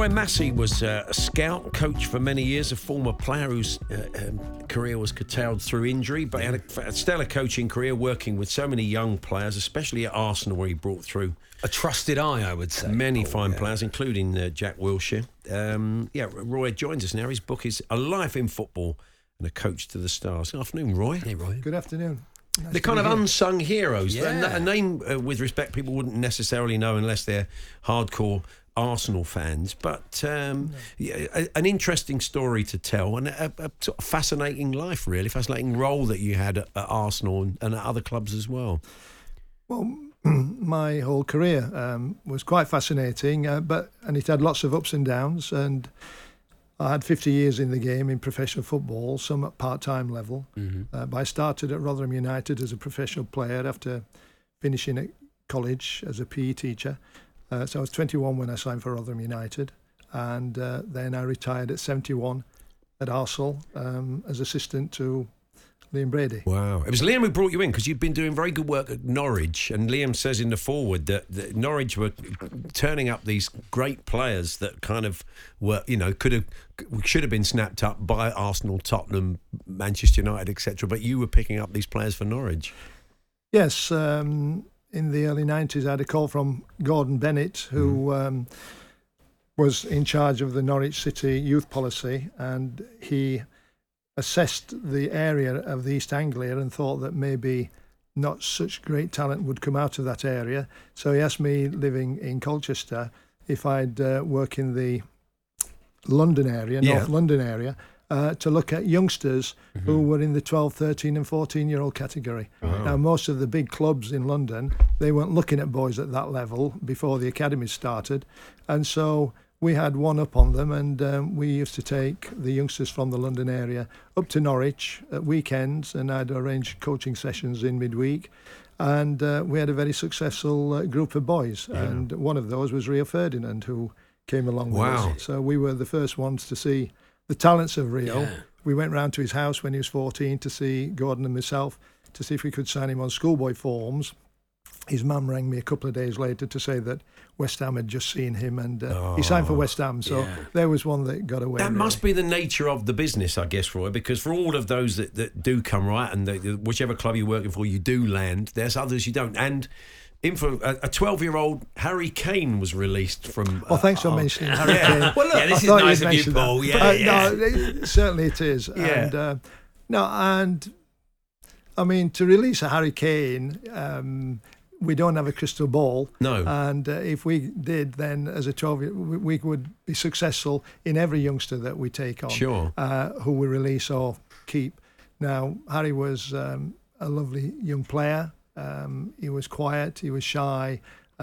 Roy Massey was a scout, coach for many years, a former player whose career was curtailed through injury, but he had a stellar coaching career working with so many young players, especially at Arsenal, where he brought through a trusted eye, I would say. Many fine players, including Jack Wilshere. Roy joins us now. His book is A Life in Football and a Coach to the Stars. Good afternoon, Roy. Hey, Roy. Good afternoon. Nice the kind of unsung heroes. Yeah. A name, with respect, people wouldn't necessarily know unless they're hardcore Arsenal fans. But an interesting story to tell, and a sort of fascinating life, really, fascinating role that you had at Arsenal and at other clubs as well. Well, my whole career was quite fascinating, and it had lots of ups and downs. And I had 50 years in the game in professional football, some at part-time level. Mm-hmm. But I started at Rotherham United as a professional player after finishing at college as a PE teacher. So I was 21 when I signed for Rotherham United, and then I retired at 71 at Arsenal as assistant to Liam Brady. Wow. It was Liam who brought you in because you've been doing very good work at Norwich, and Liam says in the foreword that Norwich were turning up these great players that kind of were, should have been snapped up by Arsenal, Tottenham, Manchester United, etc. But you were picking up these players for Norwich. Yes. In the early 90s, I had a call from Gordon Bennett, who was in charge of the Norwich City youth policy, and he assessed the area of the East Anglia and thought that maybe not such great talent would come out of that area. So he asked me, living in Colchester, if I'd work in the London area, North London area, to look at youngsters who were in the 12, 13 and 14-year-old category. Wow. Now, most of the big clubs in London, they weren't looking at boys at that level before the academies started. And so we had one up on them, and we used to take the youngsters from the London area up to Norwich at weekends, and I'd arrange coaching sessions in midweek. And we had a very successful group of boys. Yeah. And one of those was Rio Ferdinand, who came along with us. So we were the first ones to see the talents of Rio. Yeah. We went round to his house when he was 14 to see Gordon and myself, to see if we could sign him on schoolboy forms. His mum rang me a couple of days later to say that West Ham had just seen him, and he signed for West Ham. So there was one that got away. That really must be the nature of the business, I guess, Roy, because for all of those that do come right, and whichever club you're working for, you do land, there's others you don't. And for a 12-year-old, Harry Kane was released from... thanks for mentioning Harry Kane. Well, look, this is nice of you, Paul. No, certainly it is. Yeah. And I mean, to release a Harry Kane, we don't have a crystal ball. No. And if we did, then as a 12-year, we would be successful in every youngster that we take on. Sure. Who we release or keep. Now, Harry was a lovely young player. He was quiet, he was shy,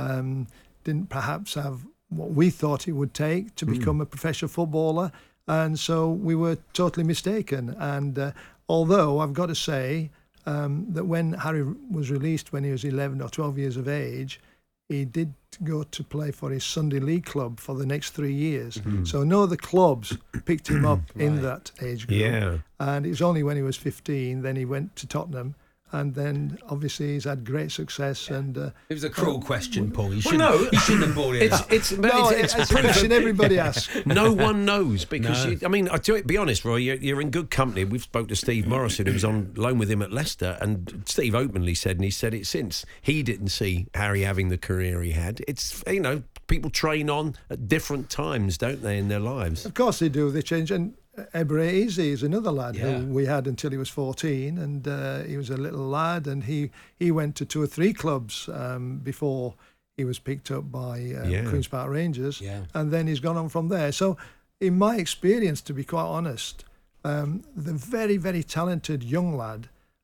didn't perhaps have what we thought it would take to become a professional footballer, and so we were totally mistaken. And although I've got to say that when Harry was released when he was 11 or 12 years of age, he did go to play for his Sunday League club for the next 3 years. So no other clubs picked him up in that age group. Yeah. And it was only when he was 15, then he went to Tottenham. And then, obviously, he's had great success. And it was a cruel question, Paul. You shouldn't have brought it up. It's a question everybody asks. No one knows because, to be honest, Roy, you're in good company. We've spoke to Steve Morrison, who was on loan with him at Leicester, and Steve openly said, and he said it since, he didn't see Harry having the career he had. It's, people train on at different times, don't they, in their lives? Of course they do. They change. And Ebre Eze is another lad who we had until he was 14, and he was a little lad, and he went to 2 or 3 clubs before he was picked up by Queen's Park Rangers, and then he's gone on from there. So in my experience, to be quite honest, the very, very talented young lad,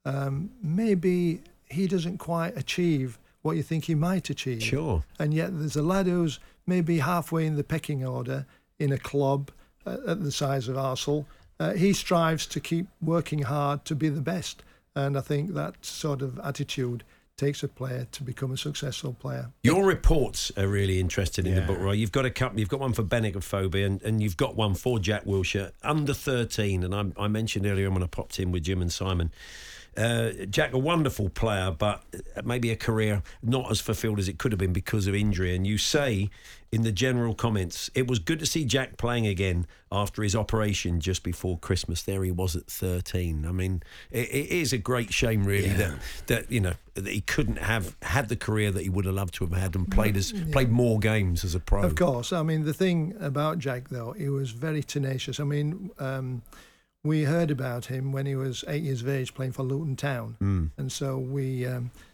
maybe he doesn't quite achieve what you think he might achieve. Sure. And yet there's a lad who's maybe halfway in the pecking order in a club at the size of Arsenal. He strives to keep working hard to be the best, and I think that sort of attitude takes a player to become a successful player. Your reports are really interesting in the book, Roy. You've got a couple. You've got one for Benicophobia, and you've got one for Jack Wilshere, under 13. And I mentioned earlier when I popped in with Jim and Simon, Jack, a wonderful player, but maybe a career not as fulfilled as it could have been because of injury. And you say in the general comments, it was good to see Jack playing again after his operation just before Christmas. There he was at 13. I mean, it is a great shame, really, that he couldn't have had the career that he would have loved to have had and played more games as a pro. Of course. I mean, the thing about Jack, though, he was very tenacious. I mean, we heard about him when he was 8 years of age playing for Luton Town. And so we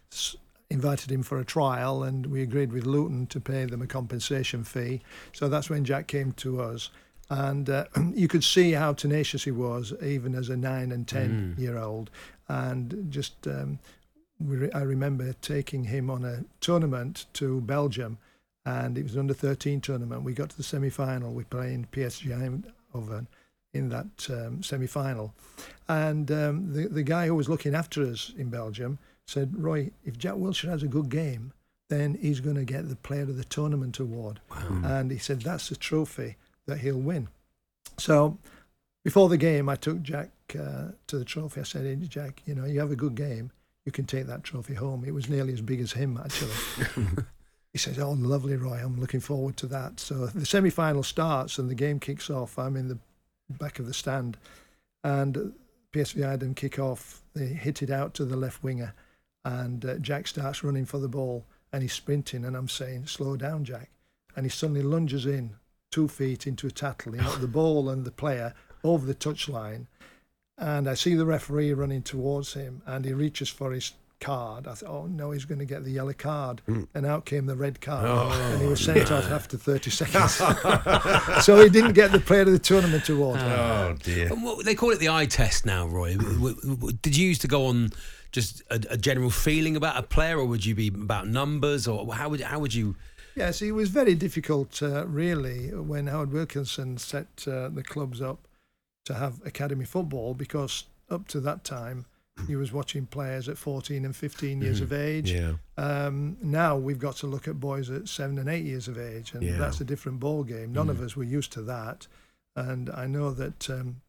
invited him for a trial, and we agreed with Luton to pay them a compensation fee. So that's when Jack came to us. And you could see how tenacious he was, even as a 9 and 10-year-old. And just, I remember taking him on a tournament to Belgium, and it was an under-13 tournament. We got to the semi-final. We played PSG Eindhoven in that semi-final. And the guy who was looking after us in Belgium said, Roy, if Jack Wilshere has a good game, then he's going to get the Player of the Tournament award. Wow. And he said, that's the trophy that he'll win. So before the game, I took Jack to the trophy. I said, hey, Jack, you have a good game, you can take that trophy home. It was nearly as big as him, actually. He says, oh, lovely, Roy, I'm looking forward to that. So the semi-final starts and the game kicks off. I'm in the back of the stand, and PSV Eindhoven kick off. They hit it out to the left winger, and Jack starts running for the ball, and he's sprinting, and I'm saying, slow down, Jack. And he suddenly lunges in 2 feet into a tackle. He knocked the ball and the player over the touchline, and I see the referee running towards him, and he reaches for his card. I thought, oh no, he's going to get the yellow card. And out came the red card, and he was sent off after 30 seconds. So he didn't get the Player of the Tournament award. Oh dear. They call it the eye test now, Roy. Did you used to go on just a general feeling about a player, or would you be about numbers, or how would you? Yes, it was very difficult, really, when Howard Wilkinson set the clubs up to have academy football, because up to that time, he was watching players at 14 and 15 years of age. Yeah. Now we've got to look at boys at 7 and 8 years of age, and that's a different ball game. None of us were used to that. And I know that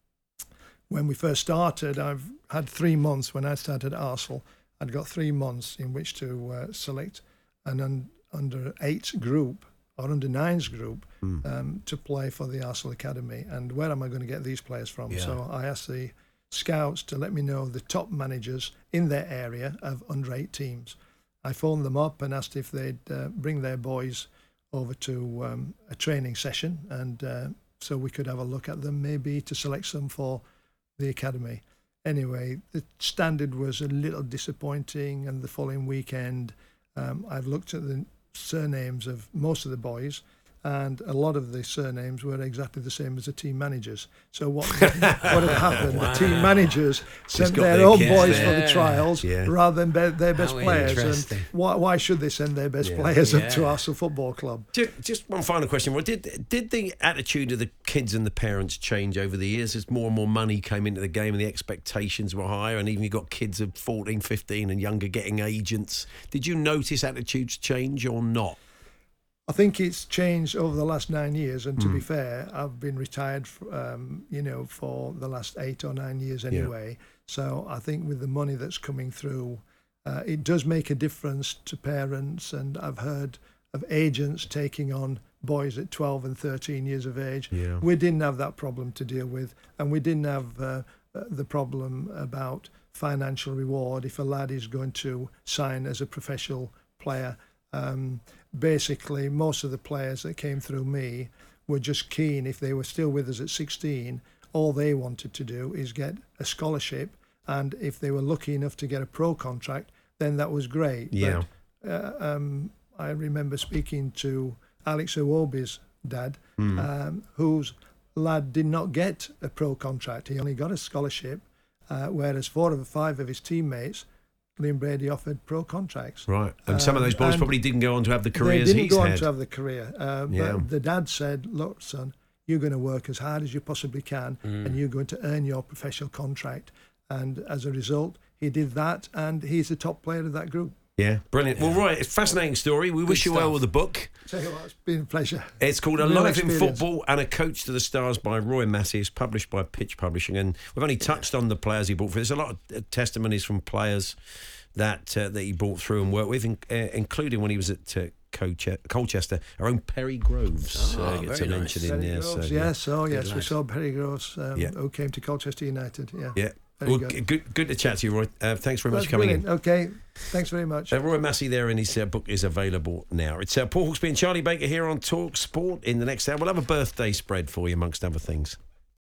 when we first started, I've had 3 months. When I started at Arsenal, I'd got 3 months in which to select an under-8 group or under-9s group to play for the Arsenal Academy. And where am I going to get these players from? Yeah. So I asked the scouts to let me know the top managers in their area of under-8 teams. I phoned them up and asked if they'd bring their boys over to a training session, and so we could have a look at them, maybe to select some for the academy. Anyway, the standard was a little disappointing, and the following weekend I've looked at the surnames of most of the boys, and a lot of the surnames were exactly the same as the team managers. So what had happened, the team managers sent their own boys for the trials rather than their best players. And why should they send their best players up to Arsenal Football Club? Just one final question. Well, did the attitude of the kids and the parents change over the years as more and more money came into the game and the expectations were higher, and even you got kids of 14, 15 and younger getting agents? Did you notice attitudes change or not? I think it's changed over the last 9 years, and to be fair, I've been retired, for the last 8 or 9 years anyway. Yeah. So I think with the money that's coming through, it does make a difference to parents. And I've heard of agents taking on boys at 12 and 13 years of age. Yeah. We didn't have that problem to deal with, and we didn't have the problem about financial reward if a lad is going to sign as a professional player. Basically, most of the players that came through me were just keen. If they were still with us at 16, all they wanted to do is get a scholarship, and if they were lucky enough to get a pro contract, then that was great. Yeah. But, I remember speaking to Alex Iwobi's dad, whose lad did not get a pro contract. He only got a scholarship, whereas 4 or 5 of his teammates, Liam Brady, offered pro contracts. Right. And some of those boys probably didn't go on to have the careers he's had. They didn't go on to have the career. But the dad said, look, son, you're going to work as hard as you possibly can, and you're going to earn your professional contract. And as a result, he did that, and he's the top player of that group. Yeah, brilliant. Well, Roy, it's a fascinating story. We wish you well stuff. with the book. Tell you what, it's been a pleasure. It's called A Real Life in experience. Football and a Coach to the Stars by Roy Massey. It's published by Pitch Publishing, and we've only touched on the players he brought through. There's a lot of testimonies from players that he brought through and worked with, including when he was at Colchester. Our own Perry Groves gets a very mention nice. in Perry there. Groves, So, yes, oh Good yes, we lad. saw Perry Groves, Yeah. who came to Colchester United. Yeah, yeah. Very Well, good. good to chat to you, Roy. Thanks very much That's for coming in. brilliant. Okay, thanks very much. Roy Massey there, and his book is available now. It's Paul Hawksby and Charlie Baker here on Talk Sport. In the next hour, we'll have a birthday spread for you, amongst other things.